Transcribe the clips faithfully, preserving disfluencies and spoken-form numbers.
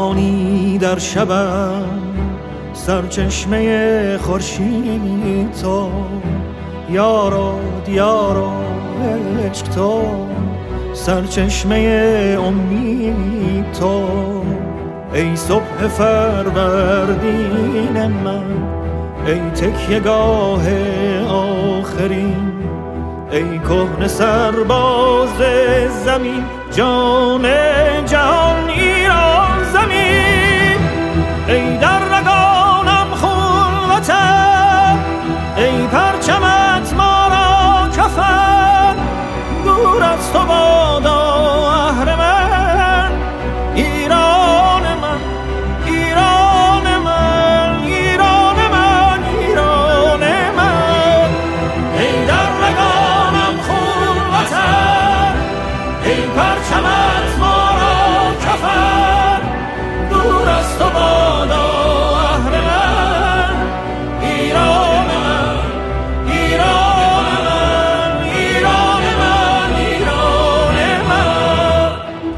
بارانی در شبم، سرچشمه خورشید تو، یارو دیارو عشق تو، سرچشمه امید تو. ای صبح فروردین من، ای تکیه‌گاه آخرین، ای کهنه سرباز زمین، جان جهان ایران زمین. ای در رگانم خون وطن، ای پرچمت ما را کفن، دور از تو بادا اهرمن، ایران من ایران من ایران من ایران من. ای در رگانم خون وطن، ای پرچمت ما را کفن، دور از تو بادا اهرمن، ایران من ایران من ایران من ایران من.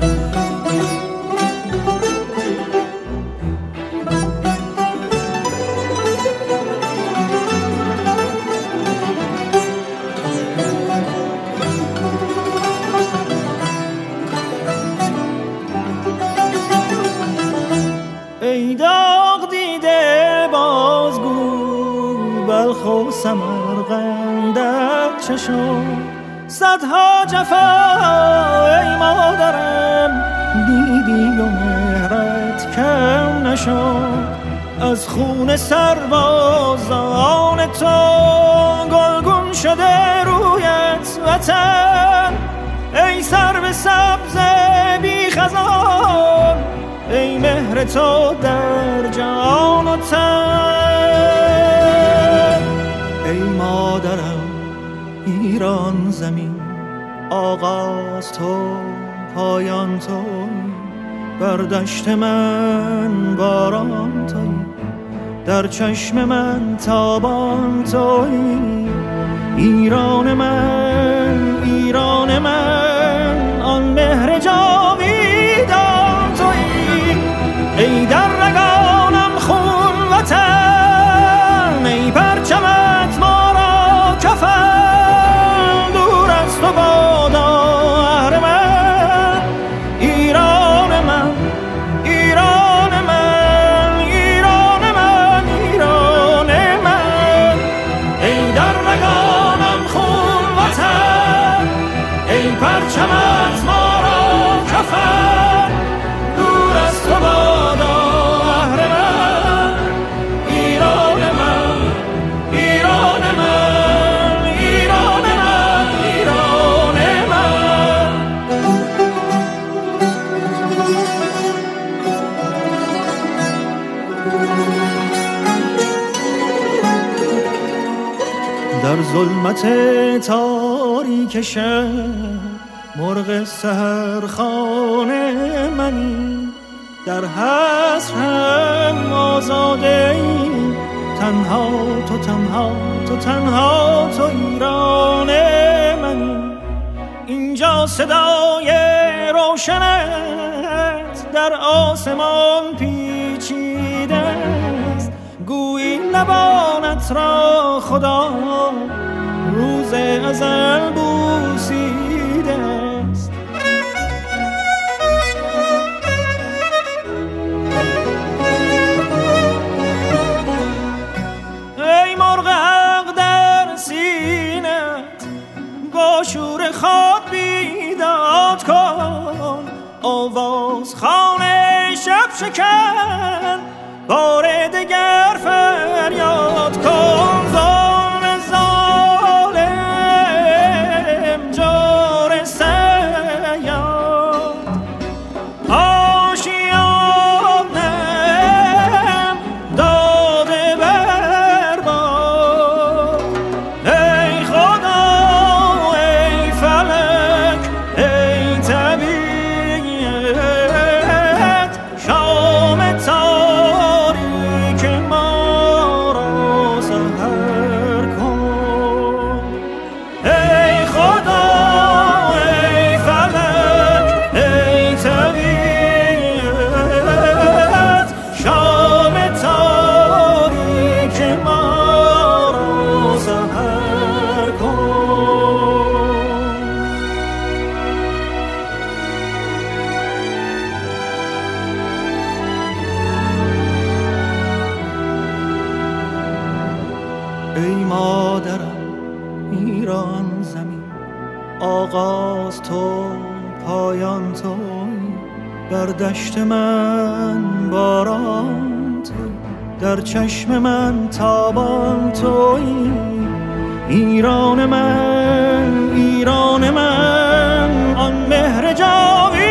ای داغ دیده بازگو، بلخ و سمرقندت چه شد؟ صدها جفا ای مادرم دیدی و مهرت کم نشد. از خون سربازان تو گلگون شده رویت وطن. ای سرو سبز بی خزان، ای مهر تو در جان و تن. ای مادرم ایران زمین، آغاز تو پایان تو، بر دشت من باران تویی، در چشم من تابان تویی. ایران من ایران من، آن مهر جاویدان تویی. ای در رگانم خون وطن، ای پرچمت ما را کفن، دور از تو بادا اهرمن، ایران من ایران من ایران من ایران من. ای در رگانم خون وطن، ای پرچمت ما را کفن، دور از تو بادا اهرمن، ایران من ایران من ایران من ایران من. در ظلمت تاریک شب، مرغ سحرخانه منی، در حسرم آزاده ای، تنها تو تنها تو تنها تو ایران منی. اینجا صدای روشنت در آسمان پیچیده است، گویی لبانت را خدا روز ازل بوسیده است. ای مرغ حق در سینت، با شور خود بیداد کن، آواز خانه شب شکن، بار دگر فریاد کن. ظالم ظالم جور سیاد، آشیانم داده برباد. ای خدا ای فلک ای طبیعت، شام تاریک ای مادرم ایران زمین، آغاز تو پایان تو، بر دشت من باران تو، در چشم من تابان تویی. ایران من، ایران من، آن مهر جاوید